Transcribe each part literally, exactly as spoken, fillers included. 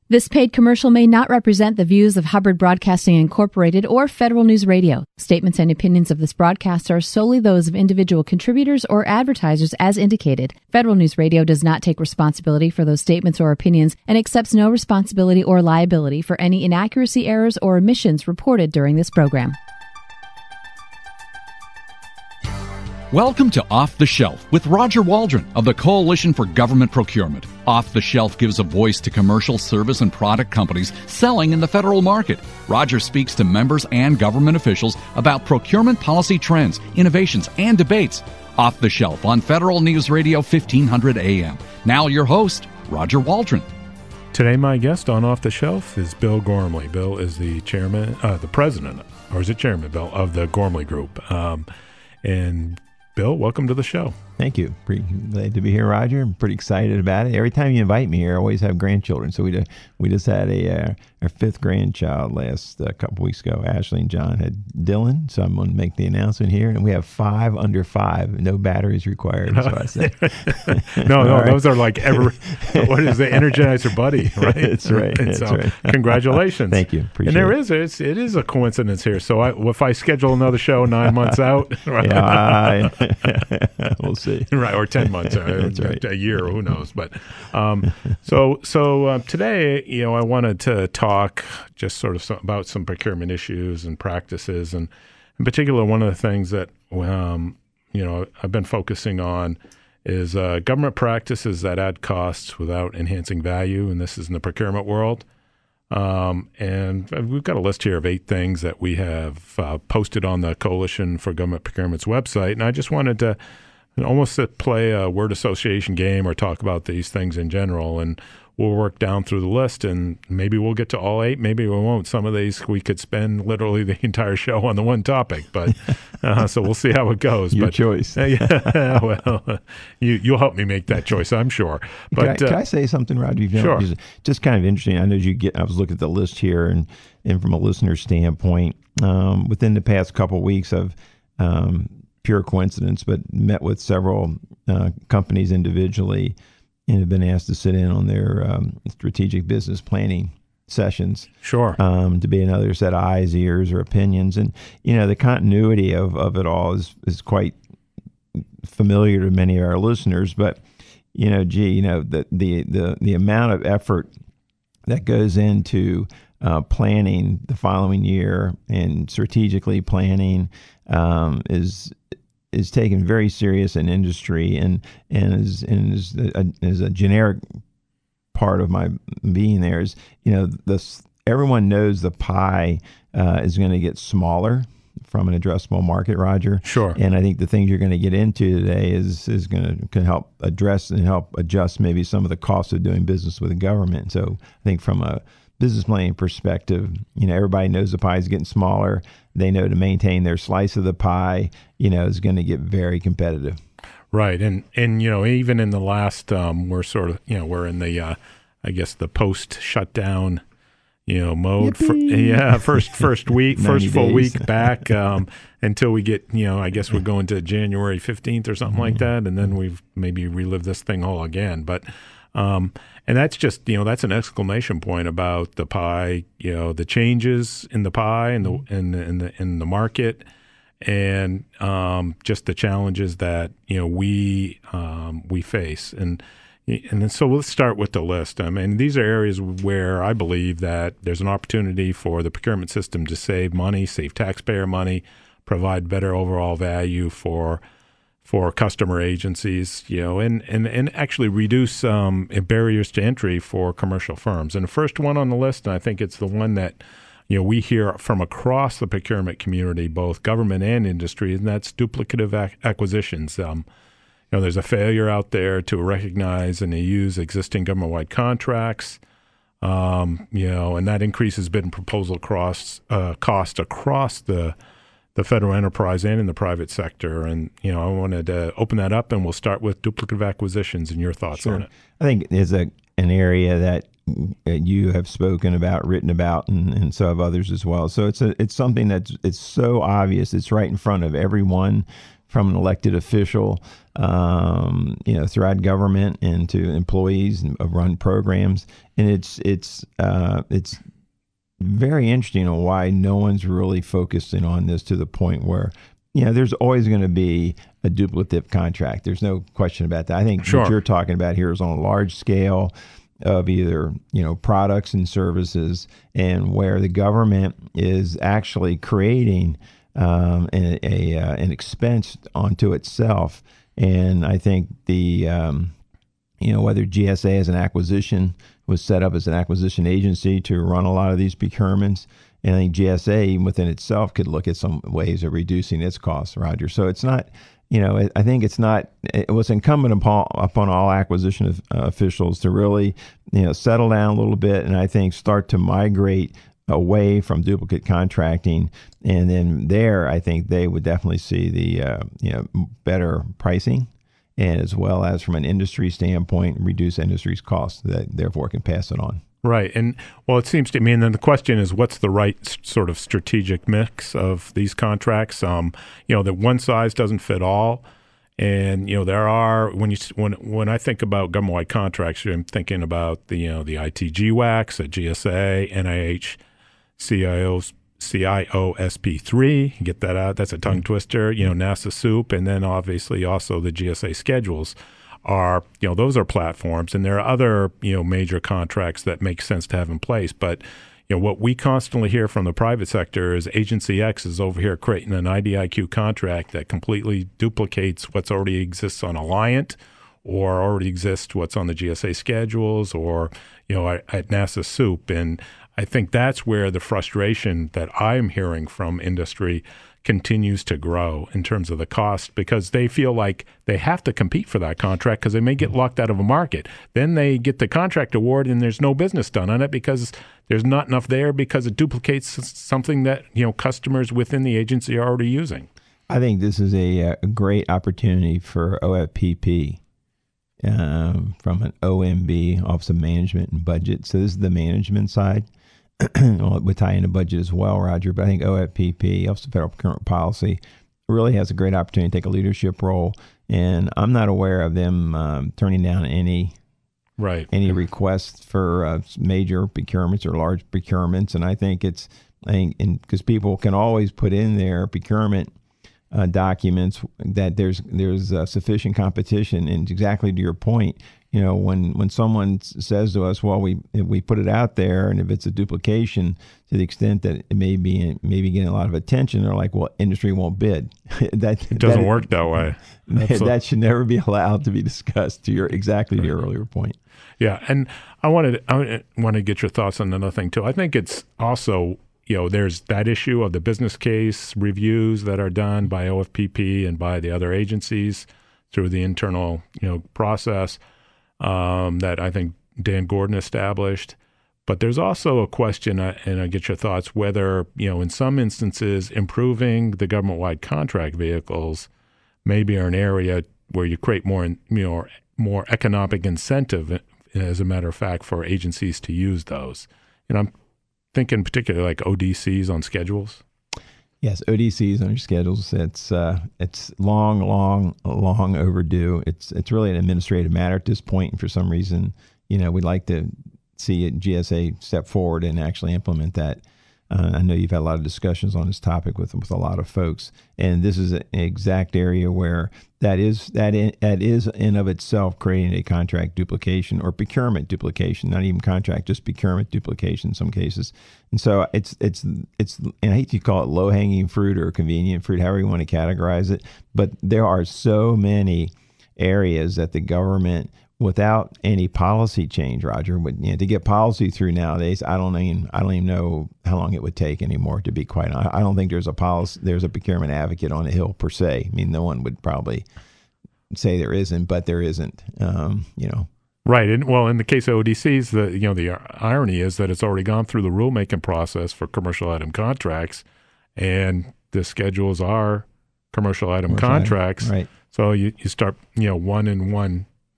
This paid commercial may not represent the views of Hubbard Broadcasting Incorporated or Federal News Radio. Statements and opinions of this broadcast are solely those of individual contributors or advertisers as indicated. Federal News Radio does not take responsibility for those statements or opinions and accepts no responsibility or liability for any inaccuracy, errors, or omissions reported during this program. Welcome to Off the Shelf with Roger Waldron of the Coalition for Government Procurement. Off the Shelf gives a voice to commercial service and product companies selling in the federal market. Roger speaks to members and government officials about procurement policy trends, innovations, and debates. Off the Shelf on Federal News Radio fifteen hundred A M. Now your host, Roger Waldron. Today my guest on Off the Shelf is Bill Gormley. Bill is the chairman, uh, the president, or is it chairman, Bill, of the Gormley Group. Um, and Bill, welcome to the show. Thank you. Pretty glad to be here, Roger. I'm pretty excited about it. Every time you invite me here, I always have grandchildren. So we do, we just had a uh, our fifth grandchild last uh, couple weeks ago. Ashley and John had Dylan, so I'm going to make the announcement here. And we have five under five. No batteries required. So I said. no, no, right. Those are like ever. What is the Energizer Buddy, right? That's right. And That's so, right. Congratulations. Thank you. Appreciate and there it. is it's, it is a coincidence here. So I, if I schedule another show nine months out, right? Yeah, I, we'll see. Right, or ten months, That's right. a year, who knows? But um, so so uh, today, you know, I wanted to talk just sort of some, about some procurement issues and practices, and in particular, one of the things that um, you know I've been focusing on is uh, government practices that add costs without enhancing value, and this is in the procurement world. Um, and we've got a list here of eight things that we have uh, posted on the Coalition for Government Procurement's website, and I just wanted to almost to play a word association game or talk about these things in general, and we'll work down through the list, and maybe we'll get to all eight, maybe we won't. Some of these we could spend literally the entire show on the one topic, but uh, so we'll see how it goes. Your but, choice. Uh, yeah, well, uh, you, you'll help me make that choice, I'm sure. But can I, uh, can I say something, Roger? You know, sure. Just, just kind of interesting. I know you get. I was looking at the list here, and, and from a listener standpoint, um, within the past couple of weeks, I've um, pure coincidence, but met with several uh, companies individually and have been asked to sit in on their um, strategic business planning sessions. Sure. Um, to be another set of eyes, ears, or opinions. And, you know, the continuity of, of it all is, is quite familiar to many of our listeners. But, you know, gee, you know, the, the, the, the amount of effort that goes into uh, planning the following year and strategically planning um, is is taken very serious in industry, and and is and is a, is a generic part of my being there. Is, you know, this everyone knows the pie uh, is going to get smaller from an addressable market, Roger. Sure. And I think the things you're going to get into today is is going to can help address and help adjust maybe some of the costs of doing business with the government. So I think from a business planning perspective, you know, everybody knows the pie is getting smaller. They know to maintain their slice of the pie, you know, is going to get very competitive. Right. And, and you know, even in the last, um, we're sort of, you know, we're in the, uh, I guess, the post-shutdown, you know, mode. For, yeah, first first week, first full days. week back um, until we get, you know, I guess we're going to January fifteenth or something mm-hmm. like that. And then we've maybe relived this thing all again. But Um, and that's just, you know, that's an exclamation point about the pie, you know, the changes in the pie and the, in the, in the, in the market, and um, just the challenges that, you know, we, um, we face. And, and then, so let's start with the list. I mean, these are areas where I believe that there's an opportunity for the procurement system to save money, save taxpayer money, provide better overall value for for customer agencies, you know, and, and, and actually reduce um, barriers to entry for commercial firms. And the first one on the list, and I think it's the one that, you know, we hear from across the procurement community, both government and industry, and that's duplicative ac- acquisitions. Um, you know, there's a failure out there to recognize and to use existing government-wide contracts, um, you know, and that increases bid and proposal costs, uh, cost across the the federal enterprise and in the private sector. And, you know, I wanted to open that up, and we'll start with duplicative acquisitions and your thoughts Sure. on it. I think it's a an area that you have spoken about, written about, and, and so have others as well. So it's a it's something that's it's so obvious. It's right in front of everyone, from an elected official um, you know, throughout government and to employees and run programs. And it's it's uh, it's very interesting on why no one's really focusing on this to the point where, you know, there's always going to be a duplicative contract. There's no question about that. I think Sure. what you're talking about here is on a large scale of either, you know, products and services, and where the government is actually creating um, a, a uh, an expense onto itself. And I think the, um, you know, whether G S A as an acquisition was set up as an acquisition agency to run a lot of these procurements, and I think G S A within itself could look at some ways of reducing its costs, Roger. So it's not, you know, I think it's not, it was incumbent upon, upon all acquisition of, uh, officials to really, you know, settle down a little bit, and I think start to migrate away from duplicate contracting. And then there, I think they would definitely see the, uh, you know, better pricing, and as well as from an industry standpoint, reduce industry's costs, that therefore can pass it on. Right. And well, it seems to me, and then the question is, what's the right s- sort of strategic mix of these contracts? Um, you know, that one size doesn't fit all. And, you know, there are, when you when when I think about government-wide contracts, I'm thinking about the, you know, the I T G WACs, the G S A, N I H, C I O, C I O S P three, you get that out, that's a tongue twister, you know, NASA SOUP, and then obviously also the G S A schedules are, you know, those are platforms, and there are other, you know, major contracts that make sense to have in place. But, you know, what we constantly hear from the private sector is Agency X is over here creating an I D I Q contract that completely duplicates what's already exists on Alliant, or already exists what's on the G S A schedules, or, you know, at, at NASA SOUP. And I think that's where the frustration that I'm hearing from industry continues to grow in terms of the cost, because they feel like they have to compete for that contract because they may get locked out of a market. Then they get the contract award and there's no business done on it because there's not enough there, because it duplicates something that, you know, customers within the agency are already using. I think this is a, a great opportunity for O F P P um, from an O M B, Office of Management and Budget. So this is the management side. Well, it would tie into budget as well, Roger, but I think O F P P, Office of Federal Procurement Policy, really has a great opportunity to take a leadership role. And I'm not aware of them um, turning down any right any requests for uh, major procurements or large procurements. And I think it's, I think, because people can always put in their procurement uh, documents that there's there's uh, sufficient competition. And exactly to your point, you know, when, when someone says to us, well, we if we put it out there, and if it's a duplication to the extent that it may be maybe getting a lot of attention, they're like, well, industry won't bid. that It doesn't that, work that way. That, that should never be allowed to be discussed, to your exactly to your earlier point. Yeah, and I wanted I want to get your thoughts on another thing too. I think it's also, you know, there's that issue of the business case reviews that are done by O F P P and by the other agencies through the internal, you know, process. Um, that I think Dan Gordon established. But there's also a question, uh, and I get your thoughts, whether, you know, in some instances, improving the government-wide contract vehicles maybe are an area where you create more, you know, more economic incentive, as a matter of fact, for agencies to use those. And I'm thinking particularly like O D Cs on schedules. Yes, O D Cs on your schedules. It's uh, it's long, long, long overdue. It's it's really an administrative matter at this point, and for some reason, you know, we'd like to see it, G S A step forward and actually implement that. Uh, I know you've had a lot of discussions on this topic with with a lot of folks, and this is an exact area where that is that in, that is in of itself creating a contract duplication or procurement duplication, not even contract, just procurement duplication in some cases. And so it's it's it's and I hate to call it low hanging fruit or convenient fruit, however you want to categorize it, but there are so many areas that the government, without any policy change, Roger, would, you know, to get policy through nowadays, I don't even I don't even know how long it would take anymore. To be quite honest, I don't think there's a policy there's a procurement advocate on the Hill per se. I mean, no one would probably say there isn't, but there isn't. Um, you know, right. And well, in the case of O D Cs, the you know the irony is that it's already gone through the rulemaking process for commercial item contracts, and the schedules are commercial item commercial contracts. item, right. So you, you start you know one and one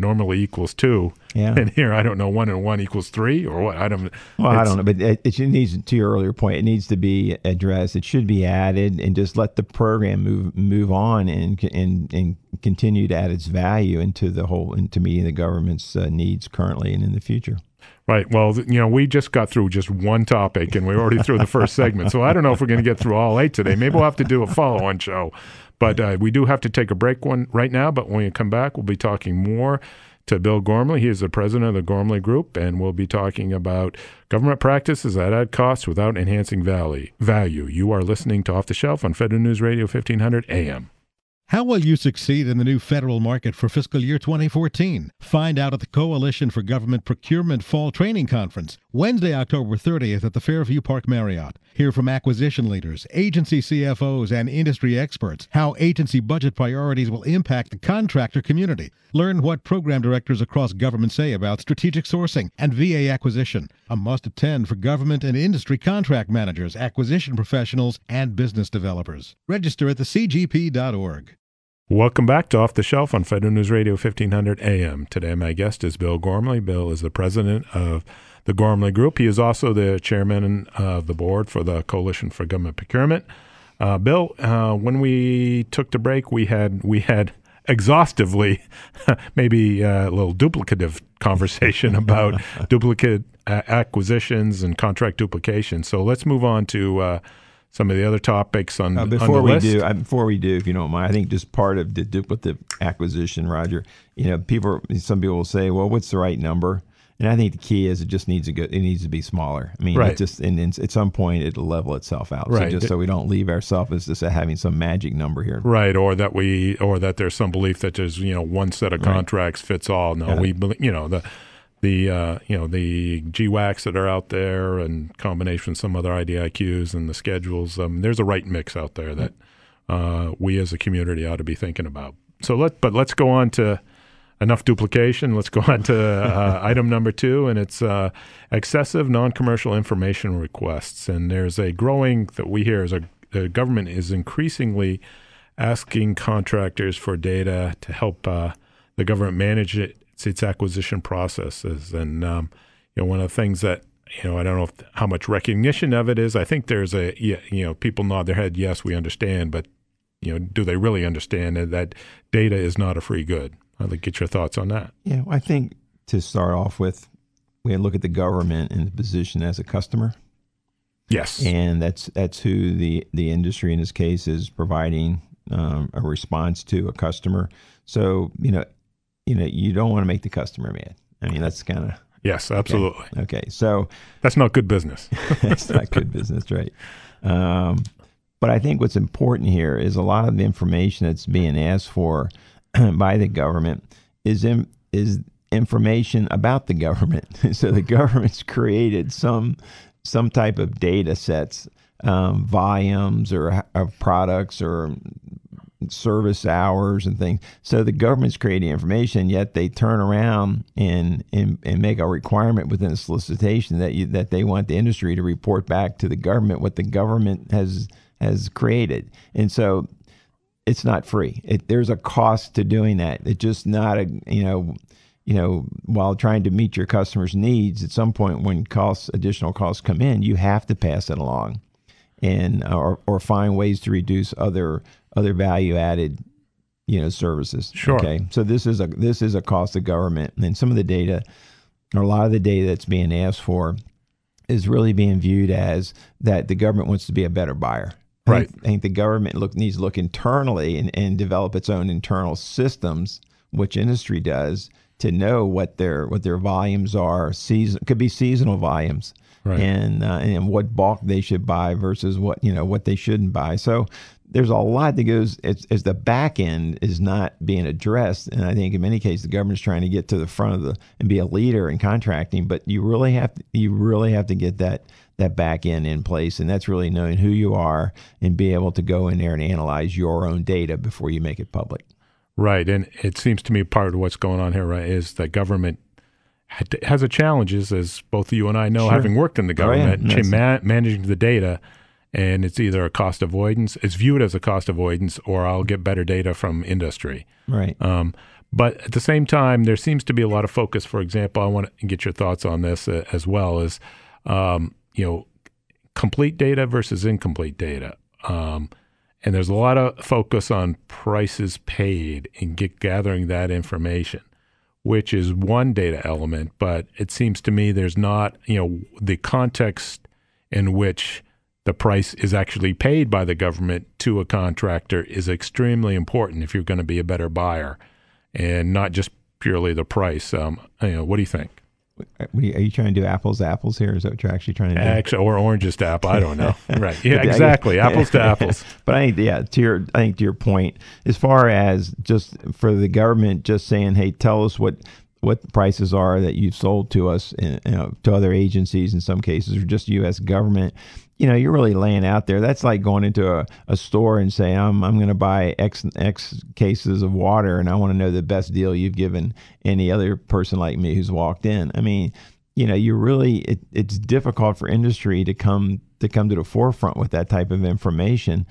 normally equals two. Yeah. And here, I don't know, one and one equals three or what? I don't Well, I don't know, but it, it needs, to your earlier point, it needs to be addressed. It should be added, and just let the program move move on and and and continue to add its value into the whole, into meeting the government's uh, needs currently and in the future. Right. Well, you know, we just got through just one topic, and we're already through the first segment. So I don't know if we're going to get through all eight today. Maybe we'll have to do a follow-on show. But uh, we do have to take a break one right now. But when we come back, we'll be talking more to Bill Gormley. He is the president of the Gormley Group, and we'll be talking about government practices that add costs without enhancing value. You are listening to Off the Shelf on Federal News Radio fifteen hundred A M. How will you succeed in the new federal market for fiscal year twenty fourteen? Find out at the Coalition for Government Procurement Fall Training Conference, Wednesday, October thirtieth at the Fairview Park Marriott. Hear from acquisition leaders, agency C F Os, and industry experts how agency budget priorities will impact the contractor community. Learn what program directors across government say about strategic sourcing and V A acquisition. A must-attend for government and industry contract managers, acquisition professionals, and business developers. Register at the c g p dot org. Welcome back to Off the Shelf on Federal News Radio fifteen hundred A M. Today my guest is Bill Gormley. Bill is the president of the Gormley Group. He is also the chairman of the board for the Coalition for Government Procurement. Uh, Bill, uh, when we took the break, we had we had exhaustively, maybe a little duplicative conversation about duplicate uh, acquisitions and contract duplication. So let's move on to uh, some of the other topics on, uh, before on the we list. do, uh, before we do, if you don't mind, I think just part of the duplicative acquisition, Roger. You know, people, some people will say, "Well, what's the right number?" And I think the key is it just needs to go. It needs to be smaller. I mean, right. it just and, and at some point it'll level itself out. Right. So just so we don't leave ourselves as just having some magic number here. Right, or that we, or that there's some belief that there's you know one set of contracts right. fits all. No, Got we it. believe you know the the uh, you know the G WACs that are out there and combination with some other I D I Qs and the schedules. Um, there's a right mix out there that uh, we as a community ought to be thinking about. So let but let's go on to. Enough duplication. Let's go on to uh, item number two, and it's uh, excessive non-commercial information requests. And there's a growing that we hear is a the government is increasingly asking contractors for data to help uh, the government manage it, its, its acquisition processes. And um, you know, one of the things that you know, I don't know if, how much recognition of it is. I think there's a you know, people nod their head, yes, we understand, but you know, do they really understand that data is not a free good? I'd like to get your thoughts on that. Yeah, well, I think to start off with, we look at the government and the position as a customer. Yes, and that's that's who the the industry in this case is providing um, a response to a customer. So you know, you know, you don't want to make the customer mad. I mean, that's kind of yes, absolutely. Okay. okay, so that's not good business. It's not good business, right? Um, but I think what's important here is a lot of the information that's being asked for by the government is in, is information about the government. So the government's created some some type of data sets, um, volumes or of products or service hours and things. So the government's creating information, yet they turn around and and, and make a requirement within a solicitation that you, that they want the industry to report back to the government what the government has has created. And so it's not free. It, there's a cost to doing that. It's just not a, you know, you know, while trying to meet your customers' needs, at some point when costs, additional costs come in, you have to pass it along and or, or find ways to reduce other other value added, you know, services. Sure. Okay. So this is a this is a cost of government. And some of the data, or a lot of the data that's being asked for is really being viewed as that the government wants to be a better buyer. Right. I think, I think the government look, needs to look internally and, and develop its own internal systems, which industry does, to know what their what their volumes are. Season could be seasonal volumes, right. and uh, and what bulk they should buy versus what you know what they shouldn't buy. So there's a lot that goes as, as the back end is not being addressed, and I think in many cases the government's trying to get to the front of the and be a leader in contracting, but you really have to, you really have to get that. that back end in place, and that's really knowing who you are and be able to go in there and analyze your own data before you make it public. Right, and it seems to me part of what's going on here, right, is that government has a challenges, as both you and I know, sure. having worked in the government, oh, yeah. ma- managing the data, and it's either a cost avoidance, it's viewed as a cost avoidance, or I'll get better data from industry. Right. Um, but at the same time, there seems to be a lot of focus. For example, I want to get your thoughts on this uh, as well as, um, you know, complete data versus incomplete data. Um, and there's a lot of focus on prices paid and get, gathering that information, which is one data element. But it seems to me there's not, you know, the context in which the price is actually paid by the government to a contractor is extremely important if you're going to be a better buyer, and not just purely the price. Um, you know, what do you think? Are you, are you trying to do apples to apples here? Is that what you're actually trying to do? Actually, or oranges to apple? I don't know. Right? Yeah, exactly. Apples to apples. But I think, yeah, to your, I think to your point, as far as just for the government just saying, "Hey, tell us what." what the prices are that you've sold to us, in, you know, to other agencies in some cases, or just U S government, you know, you're really laying out there. That's like going into a, a store and saying, I'm I'm going to buy X X cases of water, and I want to know the best deal you've given any other person like me who's walked in. I mean, you know, you really, it, it's difficult for industry to come to come to the forefront with that type of information.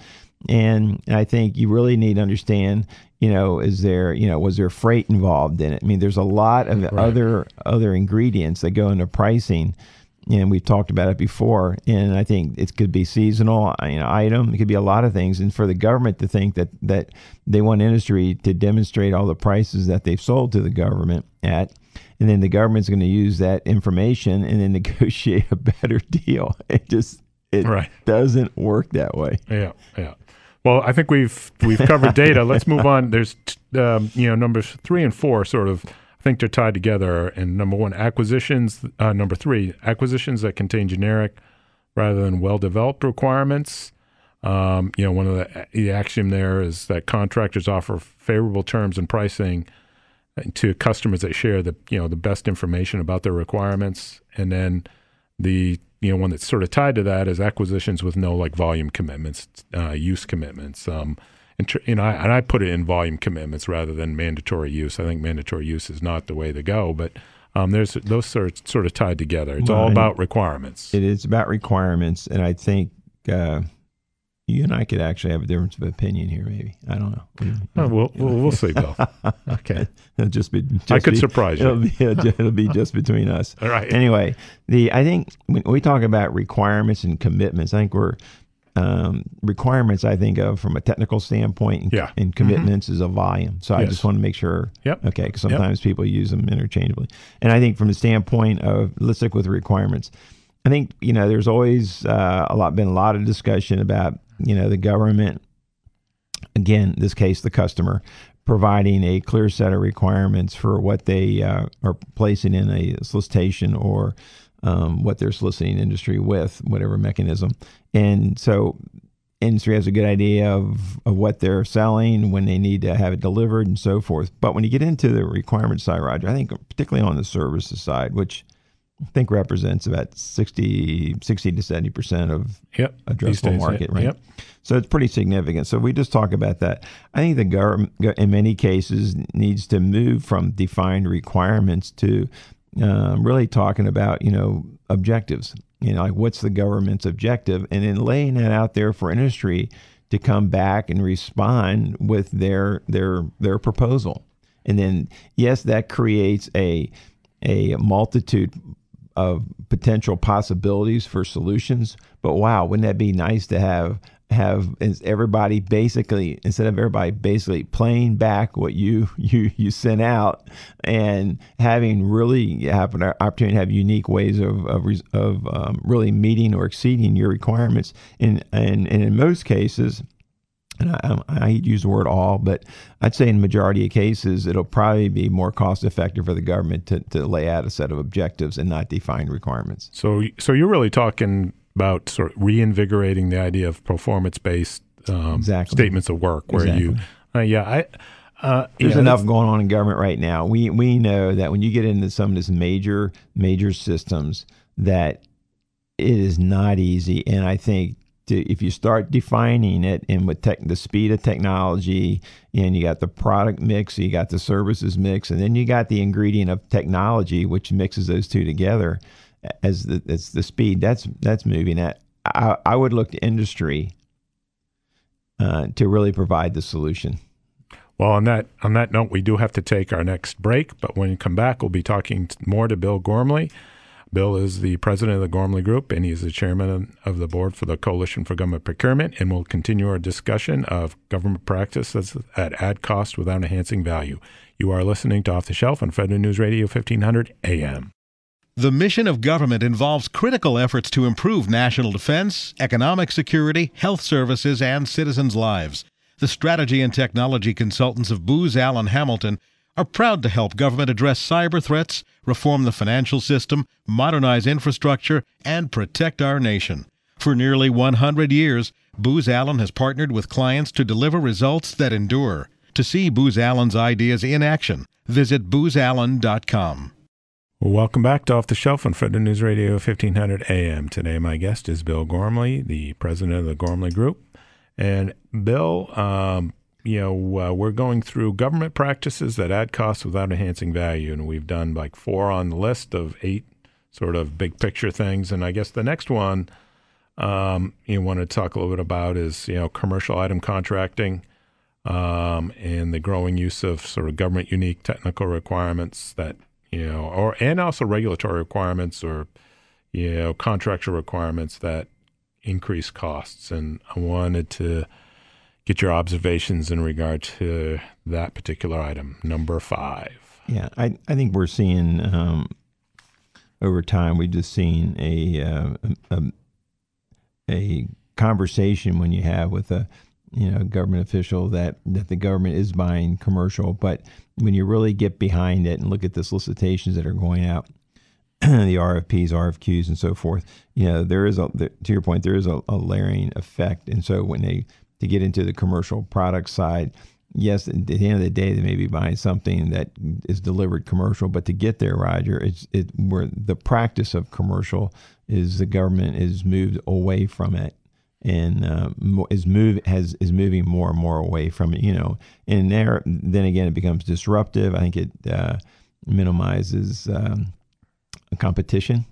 And I think you really need to understand, you know, is there, you know, was there freight involved in it? I mean, there's a lot of right. other other ingredients that go into pricing, and we've talked about it before. And I think it could be seasonal, you know, item. It could be a lot of things. And for the government to think that that they want industry to demonstrate all the prices that they've sold to the government at, and then the government's going to use that information and then negotiate a better deal. It just it right. doesn't work that way. Yeah, yeah. Well, I think we've we've covered data. Let's move on. There's um, you know numbers three and four sort of I think they're tied together. And number one, acquisitions. Uh, number three, acquisitions that contain generic rather than well-developed requirements. Um, you know, one of the, the axiom there is that contractors offer favorable terms and pricing to customers that share the you know the best information about their requirements. And then the you know, one that's sort of tied to that is acquisitions with no like volume commitments, uh, use commitments. Um, and, tr- you know, I, and I put it in volume commitments rather than mandatory use. I think mandatory use is not the way to go, but um, there's those are sort of tied together. It's well, all about requirements. It is about requirements, and I think uh, you and I could actually have a difference of opinion here. Maybe I don't know. Oh, we'll, we'll we'll see, Bill. Okay, it'll just be. Just I could be, surprise you. It'll be, it'll be just between us. All right. Anyway, the I think when we talk about requirements and commitments, I think we're um, requirements. I think of from a technical standpoint, and, yeah. and commitments mm-hmm. is a volume. So yes. I just want to make sure. Yep. Okay, because sometimes yep. people use them interchangeably, and I think from the standpoint of let's stick with the requirements. I think you know there's always uh, a lot been a lot of discussion about. You know, the government, again, in this case, the customer, providing a clear set of requirements for what they uh, are placing in a solicitation or um, what they're soliciting industry with, whatever mechanism. And so industry has a good idea of, of what they're selling, when they need to have it delivered and so forth. But when you get into the requirement side, Roger, I think particularly on the services side, which I think represents about sixty, sixty to seventy percent of yep. addressable days, market, yeah. right? Yep. So it's pretty significant. So we just talk about that. I think the government, in many cases, needs to move from defined requirements to um, really talking about, you know, objectives. You know, like what's the government's objective, and then laying that out there for industry to come back and respond with their their their proposal. And then, yes, that creates a a multitude of potential possibilities for solutions. But wow, wouldn't that be nice to have have everybody basically, instead of everybody basically playing back what you you you sent out, and having really have an opportunity to have unique ways of of, of um, really meeting or exceeding your requirements. And and, and in most cases, and I, I use the word all, but I'd say in the majority of cases, it'll probably be more cost effective for the government to, to lay out a set of objectives and not define requirements. So, so you're really talking about sort of reinvigorating the idea of performance-based um, exactly. statements of work, where exactly. you, uh, yeah, I. Uh, There's yeah, enough going on in government right now. We we know that when you get into some of these major major systems, that it is not easy, and I think. If you start defining it, and with tech, the speed of technology, and you got the product mix, you got the services mix, and then you got the ingredient of technology, which mixes those two together as the, as the speed, that's that's moving at. I, I would look to industry uh, to really provide the solution. Well, on that on that note, we do have to take our next break, but when we come back, we'll be talking more to Bill Gormley. Bill is the president of the Gormley Group, and he's the chairman of the board for the Coalition for Government Procurement, and we'll continue our discussion of government practices at ad cost without enhancing value. You are listening to Off the Shelf on Federal News Radio fifteen hundred A M. The mission of government involves critical efforts to improve national defense, economic security, health services, and citizens' lives. The strategy and technology consultants of Booz Allen Hamilton are proud to help government address cyber threats, reform the financial system, modernize infrastructure, and protect our nation. For nearly one hundred years, Booz Allen has partnered with clients to deliver results that endure. To see Booz Allen's ideas in action, visit booz allen dot com. Well, welcome back to Off the Shelf on Federal News Radio fifteen hundred A M. Today, my guest is Bill Gormley, the president of the Gormley Group. And Bill, um, you know, uh, we're going through government practices that add costs without enhancing value, and we've done like four on the list of eight sort of big picture things. And I guess the next one um, you want to talk a little bit about is, you know, commercial item contracting um, and the growing use of sort of government unique technical requirements that, you know, or and also regulatory requirements or, you know, contractual requirements that increase costs. And I wanted to get your observations in regard to that particular item, number five. Yeah, I, I think we're seeing um, over time, we've just seen a, uh, a a conversation when you have with a you know government official that, that the government is buying commercial, but when you really get behind it and look at the solicitations that are going out, the R F Ps, R F Qs, and so forth, you know, there is a, to your point, there is a, a layering effect. And so when they, to get into the commercial product side, yes, at the end of the day, they may be buying something that is delivered commercial, but to get there, Roger, it's it where the practice of commercial is the government is moved away from it and uh, is move has is moving more and more away from it. You know, and there, then again, it becomes disruptive. I think it uh, minimizes Um, competition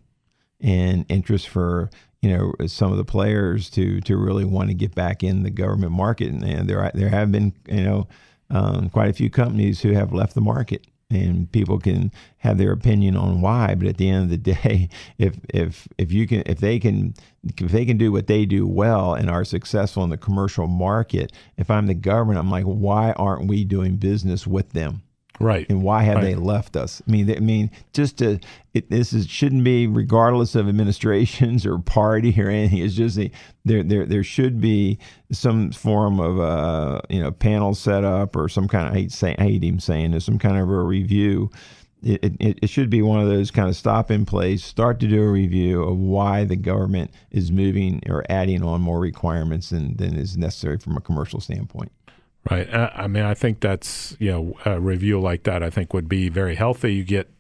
and interest for you know some of the players to to really want to get back in the government market, and, and there there have been you know um, quite a few companies who have left the market, and people can have their opinion on why, but at the end of the day, if if if you can if they can if they can do what they do well and are successful in the commercial market, if I'm the government, I'm like, why aren't we doing business with them? Right. And why have right. they left us? I mean, they, I mean, just to it, this is shouldn't be regardless of administrations or party or anything. It's just a, there there there should be some form of uh you know panel set up or some kind of I hate saying I hate even saying there's some kind of a review. It, it it should be one of those kind of stop in place, start to do a review of why the government is moving or adding on more requirements than than is necessary from a commercial standpoint. Right. Uh, I mean, I think that's, you know, a review like that, I think would be very healthy. You get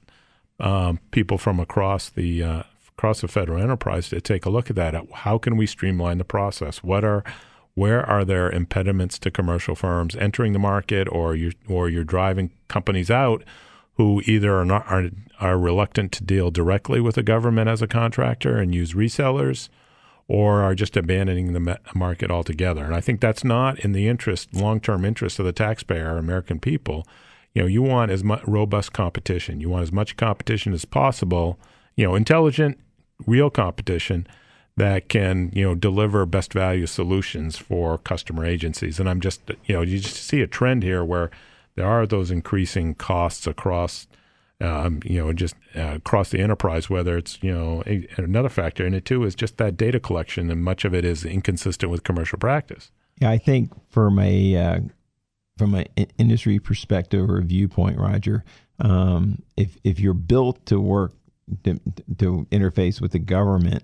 um, people from across the uh, across the federal enterprise to take a look at that. How can we streamline the process? What are, where are there impediments to commercial firms entering the market, or you or you're driving companies out who either are not are, are reluctant to deal directly with the government as a contractor and use resellers, or are just abandoning the market altogether. And I think that's not in the interest, long-term interest of the taxpayer, American people. You know, you want as much robust competition. You want as much competition as possible, you know, intelligent, real competition that can, you know, deliver best value solutions for customer agencies. And I'm just, you know, you just see a trend here where there are those increasing costs across Um, you know, just uh, across the enterprise, whether it's, you know, a, another factor in it too is just that data collection, and much of it is inconsistent with commercial practice. Yeah, I think from a uh, from an industry perspective or viewpoint, Roger, um, if if you're built to work to, to interface with the government,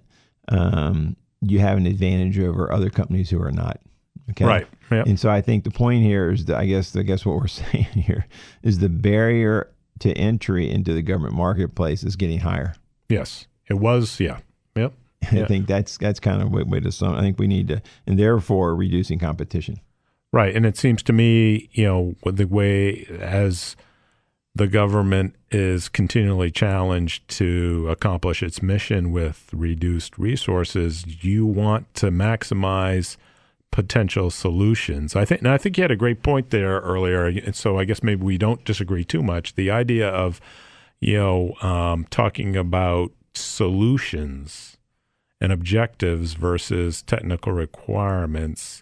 um, you have an advantage over other companies who are not. Okay. Right. Yep. And so I think the point here is that I guess I guess what we're saying here is the barrier to entry into the government marketplace is getting higher. Yes, it was. Yeah. Yep. I yeah. think that's that's kind of a way, way to sum. I think we need to, and therefore reducing competition. Right. And it seems to me, you know, with the way as the government is continually challenged to accomplish its mission with reduced resources, you want to maximize potential solutions. I think, and I think you had a great point there earlier. And so I guess maybe we don't disagree too much. The idea of, you know, um, talking about solutions and objectives versus technical requirements.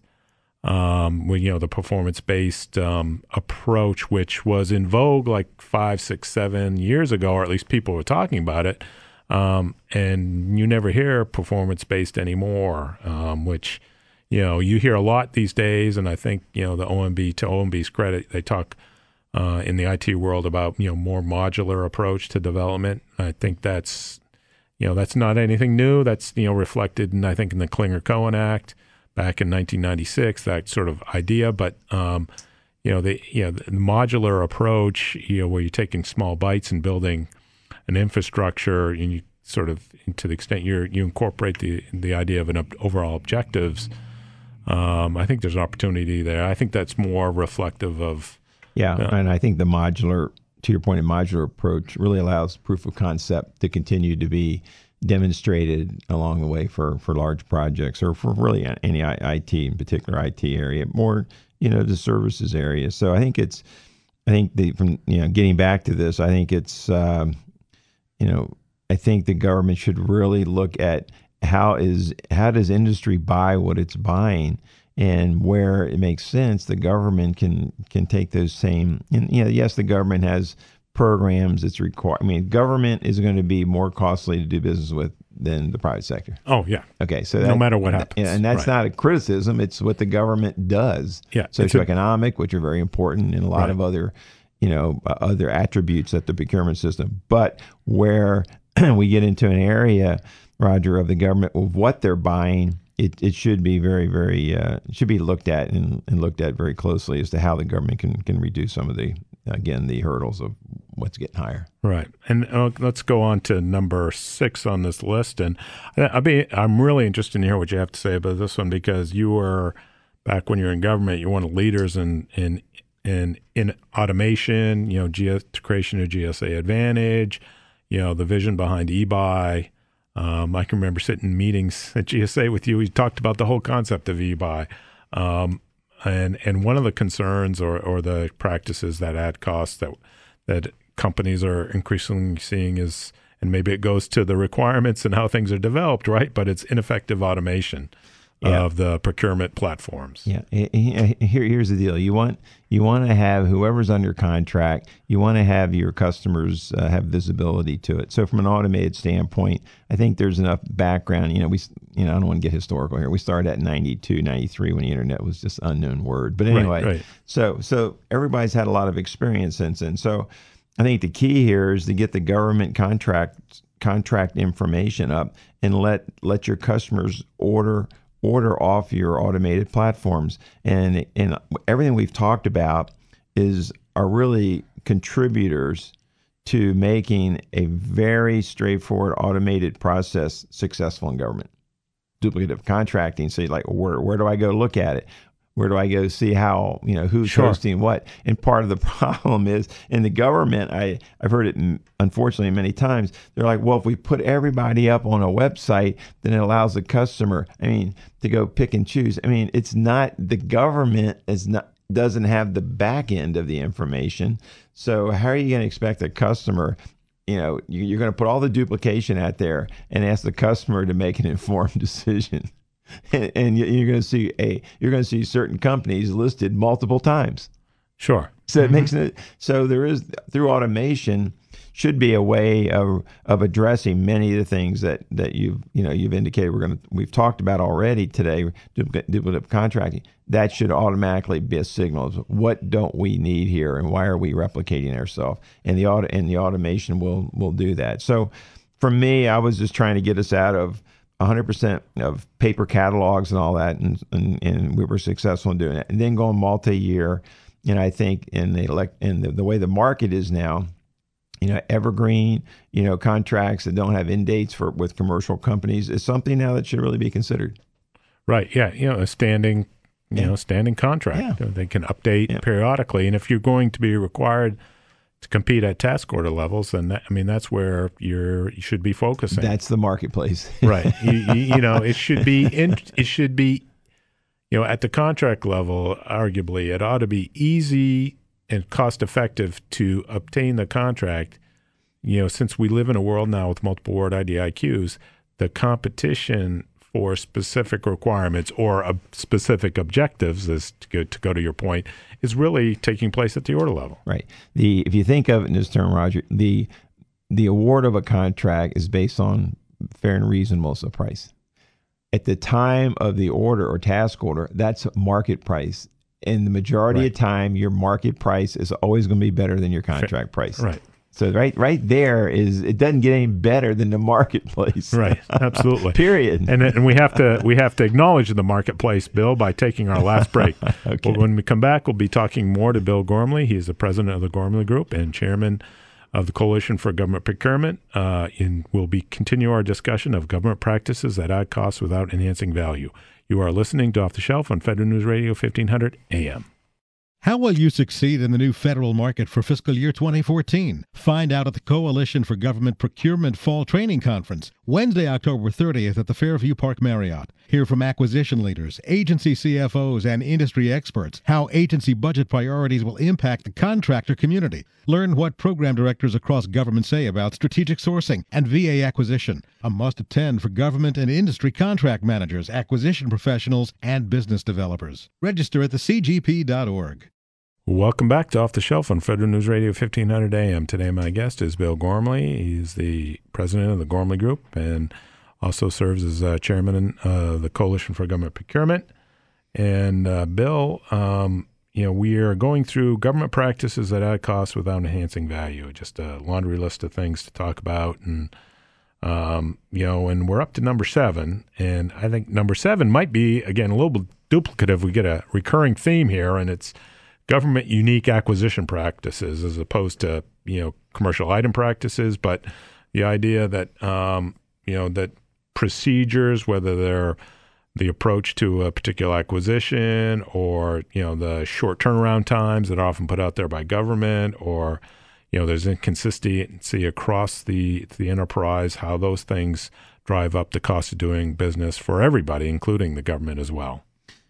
Um, when, you know, the performance-based um, approach, which was in vogue like five, six, seven years ago, or at least people were talking about it. Um, and you never hear performance-based anymore, um, which, you know, you hear a lot these days. And I think, you know, the O M B, to O M B's credit, they talk uh, in the I T world about, you know, more modular approach to development. I think that's, you know, that's not anything new. That's, you know, reflected in, I think, in the Clinger-Cohen Act back in nineteen ninety-six, that sort of idea. But, um, you know, the, you know, the modular approach, you know, where you're taking small bites and building an infrastructure, and you sort of, to the extent you you incorporate the the idea of an ob- overall objectives, um, I think there's an opportunity there. I think that's more reflective of. Yeah, uh, and I think the modular, to your point, a modular approach really allows proof of concept to continue to be demonstrated along the way for, for large projects, or for really any I T, in particular I T area, more, you know, the services area. So I think it's, I think the, from, you know, getting back to this, I think it's, um, you know, I think the government should really look at how is, how does industry buy what it's buying, and where it makes sense, the government can, can take those same, and, you know, yes, the government has programs it's required. I mean, government is going to be more costly to do business with than the private sector. Oh, yeah. Okay, so that, no matter what happens. And that's right. Not a criticism. It's what the government does. Yeah. Socioeconomic, which are very important, and a lot right. of other, you know, uh, other attributes at the procurement system. But where we get into an area, Roger, of the government of what they're buying, it, it should be very, very, uh, should be looked at and, and looked at very closely as to how the government can, can reduce some of the, again, the hurdles of what's getting higher. Right. And uh, let's go on to number six on this list. And I mean, I'm really interested to hear what you have to say about this one, because you were, back when you were in government, you're one of the leaders in in in, in automation, you know, G S, creation of G S A Advantage, you know, the vision behind eBuy. Um, I can remember sitting in meetings at G S A with you. We talked about the whole concept of eBuy. Um, and and one of the concerns or, or the practices that add costs that that companies are increasingly seeing is, and maybe it goes to the requirements and how things are developed, right? But it's ineffective automation yeah. of the procurement platforms. Yeah. Here, here's the deal. You want you want to have whoever's under contract, you want to have your customers uh, have visibility to it. So from an automated standpoint, I think there's enough background. You know, we, you know, I don't want to get historical here. We started at ninety-two, ninety-three when the internet was just an unknown word. But anyway, right, right. so so everybody's had a lot of experience since then. So I think the key here is to get the government contract contract information up and let let your customers order order off your automated platforms. And and everything we've talked about is are really contributors to making a very straightforward automated process successful in government. Duplicative contracting. So you're like, where where do I go look at it? Where do I go see how, you know, who's sure. hosting what? And part of the problem is in the government, I, I've heard it unfortunately many times, they're like, well, if we put everybody up on a website, then it allows the customer, I mean, to go pick and choose. I mean, it's not, the government is not, doesn't have the back end of the information. So how are you going to expect a customer, you know, you're going to put all the duplication out there and ask the customer to make an informed decision? And, and you're going to see a you're going to see certain companies listed multiple times. Sure. So it mm-hmm. makes it so there is through automation should be a way of of addressing many of the things that, that you've you know you've indicated we're going to we've talked about already today. Duplicative contracting, that should automatically be a signal of what don't we need here and why are we replicating ourselves, and the auto and the automation will will do that. So for me, I was just trying to get us out of one hundred percent of paper catalogs and all that, and, and and we were successful in doing it. And then going multi-year, and I think in the elect in the, the way the market is now, you know, evergreen, you know, contracts that don't have end dates for with commercial companies is something now that should really be considered. Right. Yeah. You know, a standing, you yeah. know, standing contract. Yeah. They can update yeah. periodically, and if you're going to be required to compete at task order levels, then that, I mean, that's where you're you should be focusing. That's the marketplace, right? You, you, you know, it should be in, it should be, you know, at the contract level, arguably, it ought to be easy and cost-effective to obtain the contract. You know, since we live in a world now with multiple award I D I Qs, the competition for specific requirements or uh, specific objectives, as to go, to go to your point, is really taking place at the order level. Right. The if you think of it in this term, Roger, the the award of a contract is based on fair and reasonableness of price. At the time of the order or task order, that's market price. And the majority right. of time, your market price is always going to be better than your contract price. Right. So right right there is, it doesn't get any better than the marketplace. Right, absolutely. Period. And and we have to we have to acknowledge the marketplace, Bill, by taking our last break. Okay. But when we come back, we'll be talking more to Bill Gormley. He is the president of the Gormley Group and chairman of the Coalition for Government Procurement. Uh, and we'll be continue our discussion of government practices that add costs without enhancing value. You are listening to Off the Shelf on Federal News Radio fifteen hundred A M. How will you succeed in the new federal market for fiscal year twenty fourteen? Find out at the Coalition for Government Procurement Fall Training Conference, Wednesday, October thirtieth at the Fairview Park Marriott. Hear from acquisition leaders, agency C F Os, and industry experts how agency budget priorities will impact the contractor community. Learn what program directors across government say about strategic sourcing and V A acquisition. A must-attend for government and industry contract managers, acquisition professionals, and business developers. Register at the c g p dot org. Welcome back to Off the Shelf on Federal News Radio fifteen hundred A M. Today my guest is Bill Gormley. He's the president of the Gormley Group and also serves as uh, chairman of the Coalition for Government Procurement. And uh, Bill, um, you know, we are going through government practices that add costs without enhancing value. Just a laundry list of things to talk about. And, um, you know, and we're up to number seven. And I think number seven might be, again, a little bit duplicative. We get a recurring theme here, and it's government unique acquisition practices as opposed to, you know, commercial item practices. But the idea that, um, you know, that procedures, whether they're the approach to a particular acquisition or, you know, the short turnaround times that are often put out there by government, or, you know, there's inconsistency across the, the enterprise, how those things drive up the cost of doing business for everybody, including the government as well.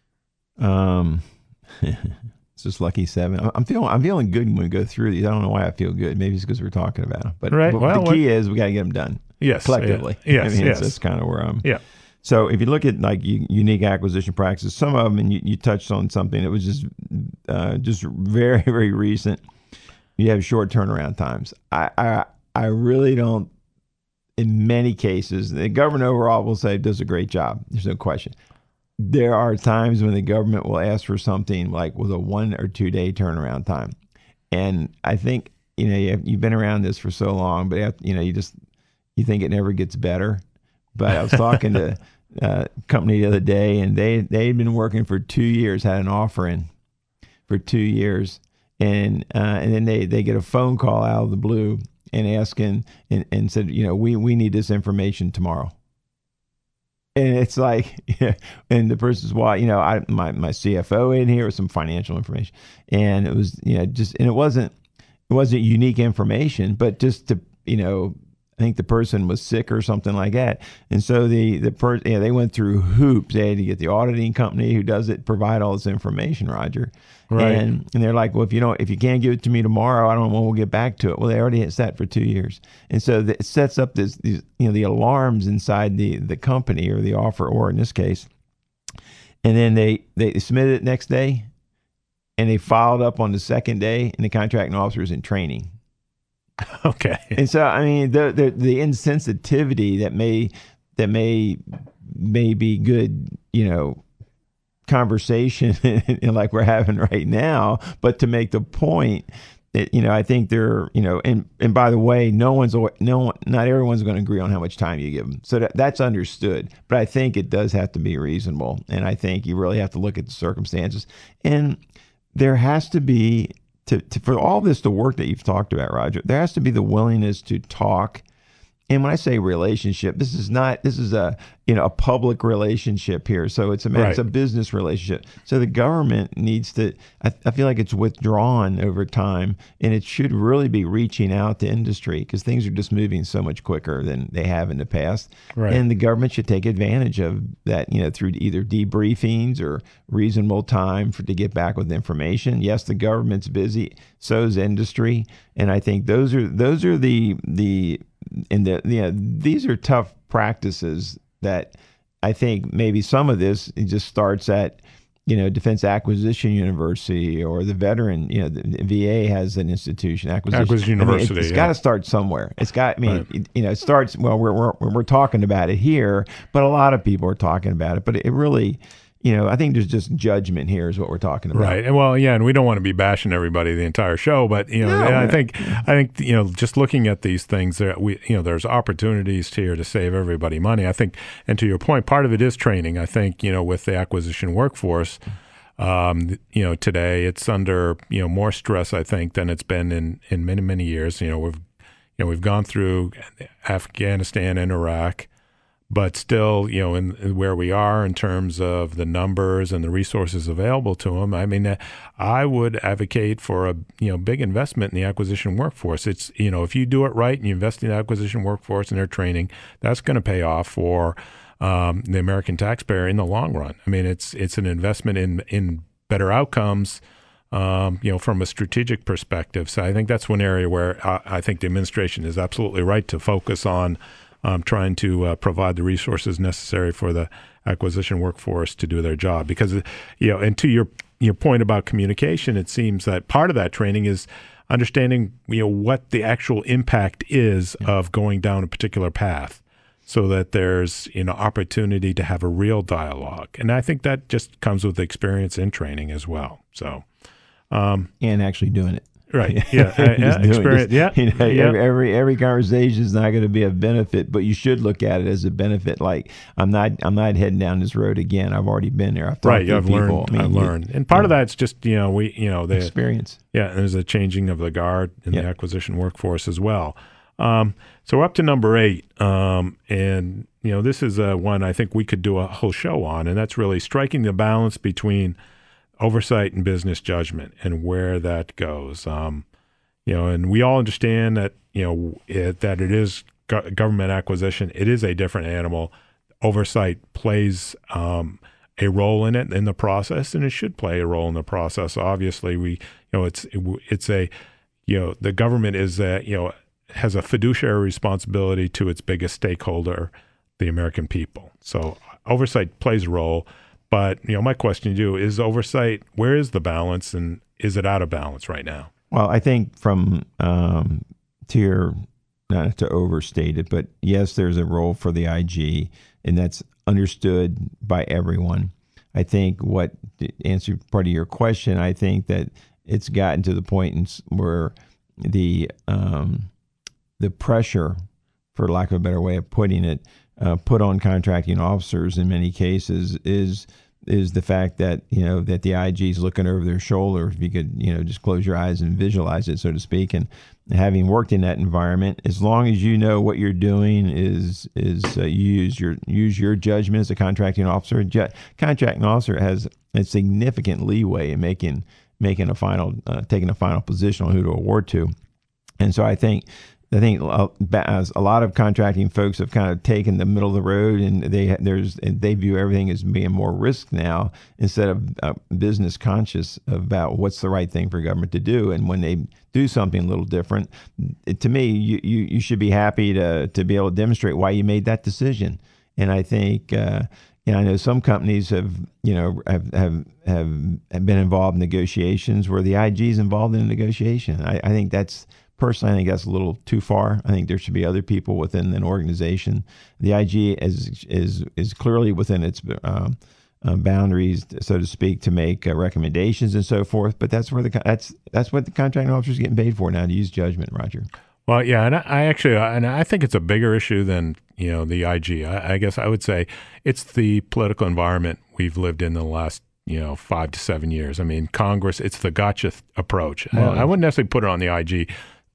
Um, It's just lucky seven. I'm feeling I'm feeling good when we go through these. I don't know why I feel good. Maybe it's because we're talking about them. But, right. but well, the key what? is we got to get them done. Yes, collectively. Yeah. Yes, I mean, yes. That's kind of where I'm. Yeah. So if you look at like u- unique acquisition practices, some of them, and you, you touched on something that was just uh, just very very recent. You have short turnaround times. I I I really don't. In many cases, the government overall will say does a great job. There's no question. There are times when the government will ask for something like with a one or two day turnaround time. And I think, you know, you've, you've been around this for so long, but, after, you know, you just, you think it never gets better. But I was talking to a company the other day, and they, they had been working for two years, had an offer in for two years. And uh, and then they, they get a phone call out of the blue and asking and, and said, you know, we, we need this information tomorrow. And it's like, yeah, and the person's why, you know, I my, my C F O in here with some financial information, and it was, you know, just, and it wasn't, it wasn't unique information, but just to, you know, I think the person was sick or something like that, and so the the person, yeah, they went through hoops. They had to get the auditing company who does it provide all this information, Roger, right? And and they're like, well, if you don't, if you can't give it to me tomorrow, I don't know when we'll get back to it. Well, they already had sat for two years, and so it sets up this, these, you know, the alarms inside the the company or the offer, or in this case, and then they they submitted it next day, and they followed up on the second day, and the contracting officer is in training. Okay. And so, I mean, the, the the insensitivity that may that may may be good, you know, conversation like we're having right now, but to make the point that, you know, I think they're, you know, and and by the way, no one's no one, not everyone's going to agree on how much time you give them, so that that's understood. But I think it does have to be reasonable, and I think you really have to look at the circumstances, and there has to be. To, to for all this, the work that you've talked about, Roger, there has to be the willingness to talk and when I say relationship, this is not this is a you know a public relationship here. So it's a Right. it's a business relationship. So the government needs to. I, I feel like it's withdrawn over time, and it should really be reaching out to industry because things are just moving so much quicker than they have in the past. Right. And the government should take advantage of that, you know, through either debriefings or reasonable time for to get back with information. Yes, the government's busy, so is industry, and I think those are those are the the and the you know, these are tough practices that I think maybe some of this it just starts at you know Defense Acquisition University or the veteran you know the V A has an institution acquisition, Acquisition I mean, University. it, it's yeah. got to start somewhere. It's got I mean Right. it, you know it starts well we're, we're we're talking about it here, but a lot of people are talking about it. But it really you know I think there's just judgment here is what we're talking about. Right. And well, yeah, and we don't want to be bashing everybody the entire show, but you know, No, I no. think I think you know, just looking at these things, there we you know, there's opportunities here to save everybody money. I think, and to your point, part of it is training. I think you know, with the acquisition workforce, um, you know, today it's under you know more stress, I think, than it's been in in many many years. You know, we've you know we've gone through Afghanistan and Iraq. But still, you know, in, in where we are in terms of the numbers and the resources available to them, I mean, uh, I would advocate for a you know big investment in the acquisition workforce. It's you know if you do it right and you invest in the acquisition workforce and their training, that's going to pay off for um, the American taxpayer in the long run. I mean, it's it's an investment in in better outcomes. Um, you know, from a strategic perspective. So I think that's one area where I, I think the administration is absolutely right to focus on. Um, trying to uh, provide the resources necessary for the acquisition workforce to do their job. Because, you know, and to your your point about communication, it seems that part of that training is understanding, you know, what the actual impact is yeah. of going down a particular path, so that there's, you know, opportunity to have a real dialogue. And I think that just comes with experience in training as well. So, um, and actually doing it. Right. Yeah. uh, yeah. Experience. Yeah. You know, yeah. Every, every every conversation is not going to be a benefit, but you should look at it as a benefit. Like I'm not I'm not heading down this road again. I've already been there. I've talked right. to I've people. learned. I mean, I've learned. And part yeah. of that's just you know we you know the experience. Yeah. There's a changing of the guard in yep. the acquisition workforce as well. Um, so we're up to number eight, um, and you know this is uh, one I think we could do a whole show on, and that's really striking the balance between oversight and business judgment and where that goes. Um, You know, and we all understand that, you know, it, that it is go- government acquisition. It is a different animal. Oversight plays um, a role in it in the process, and it should play a role in the process. Obviously, we, you know, it's it, it's a, you know, the government is a, you know, has a fiduciary responsibility to its biggest stakeholder, the American people. So oversight plays a role. But, you know, my question to you is oversight, where is the balance, and is it out of balance right now? Well, I think from um, to your, not to overstate it, but yes, there's a role for the I G, and that's understood by everyone. I think what, to answer part of your question, I think that it's gotten to the point in, where the um, the pressure, for lack of a better way of putting it, uh, put on contracting officers in many cases is is the fact that, you know, that the I G is looking over their shoulder. If you could, you know, just close your eyes and visualize it, so to speak. And having worked in that environment, as long as you know what you're doing is is uh, use your use your judgment as a contracting officer. Ju- contracting officer has a significant leeway in making making a final uh, taking a final position on who to award to. And so I think. I think as a lot of contracting folks have kind of taken the middle of the road, and they there's they view everything as being more risk now instead of uh, business conscious about what's the right thing for government to do. And when they do something a little different, it, to me, you, you you should be happy to to be able to demonstrate why you made that decision. And I think. Uh, You know, I know some companies have, you know, have have have, have been involved in negotiations where the I G is involved in a negotiation. I, I think that's personally, I think that's a little too far. I think there should be other people within an organization. The I G is is is clearly within its um, uh, boundaries, so to speak, to make uh, recommendations and so forth. But that's where the that's that's what the contracting officer is getting paid for now, to use judgment, Roger. Well, yeah, and I actually, and I think it's a bigger issue than, you know, the I G. I, I guess I would say it's the political environment we've lived in the last, you know, five to seven years. I mean, Congress, it's the gotcha th- approach. Well, I, I wouldn't necessarily put it on the I G.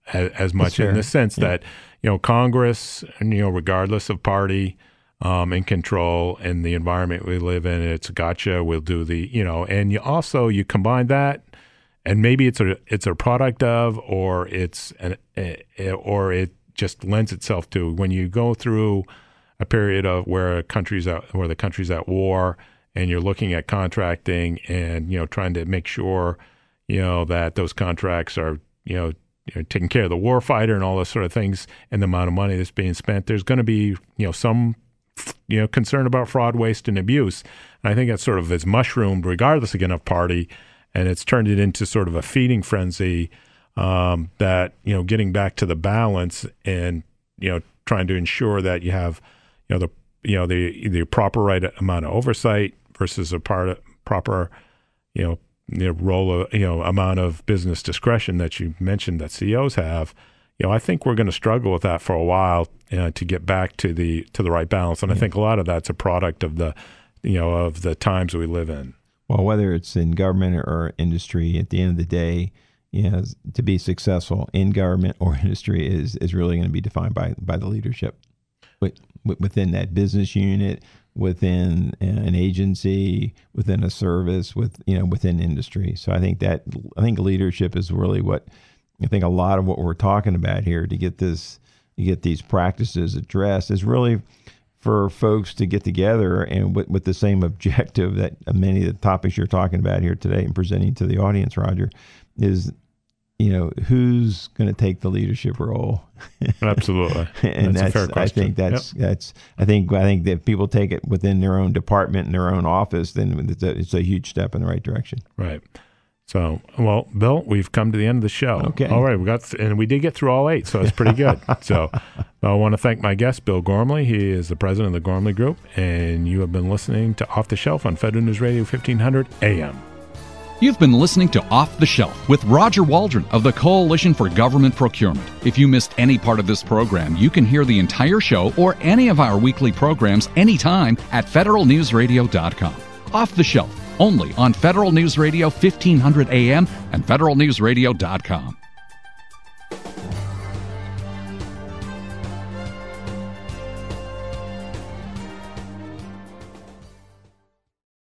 as, as much in the sense yeah. that, you know, Congress, you know, regardless of party, um, in control and the environment we live in, it's gotcha. We'll do the, you know, and you also, you combine that and maybe it's a, it's a product of, or it's an, a, or it just lends itself to when you go through a period of where a country's at, where the country's at war, and you're looking at contracting and, you know, trying to make sure, you know, that those contracts are, you know, you know taking care of the war fighter and all those sort of things, and the amount of money that's being spent. There's going to be, you know, some, you know, concern about fraud, waste, and abuse. And I think that sort of is mushroomed regardless again of party, and it's turned it into sort of a feeding frenzy um, that, you know, getting back to the balance and, you know, trying to ensure that you have, you know, the you know the the proper right amount of oversight versus a part of, proper, you know, you know, role of, you know, amount of business discretion that you mentioned that C E Os have. You know, I think we're going to struggle with that for a while uh, to get back to the to the right balance, and yeah. I think a lot of that's a product of the, you know, of the times we live in. Well, whether it's in government or industry, at the end of the day, you know, to be successful in government or industry is is really going to be defined by by the leadership within that business unit, within an agency, within a service, with you know within industry. So I think that I think leadership is really what I think a lot of what we're talking about here to get this to get these practices addressed is really for folks to get together and with, with the same objective that many of the topics you're talking about here today and presenting to the audience, Roger, is, you know, who's going to take the leadership role? Absolutely. and that's, that's a fair question. I think that's, yep. that's, I think, I think that if people take it within their own department and their own office, then it's a, it's a huge step in the right direction. Right. So, well, Bill, we've come to the end of the show. Okay. All right. We got, th- and we did get through all eight, so it's pretty good. So I want to thank my guest, Bill Gormley. He is the president of the Gormley Group, and you have been listening to Off the Shelf on Federal News Radio fifteen hundred A M. You've been listening to Off the Shelf with Roger Waldron of the Coalition for Government Procurement. If you missed any part of this program, you can hear the entire show or any of our weekly programs anytime at federal news radio dot com. Off the Shelf, only on Federal News Radio fifteen hundred A M and federal news radio dot com.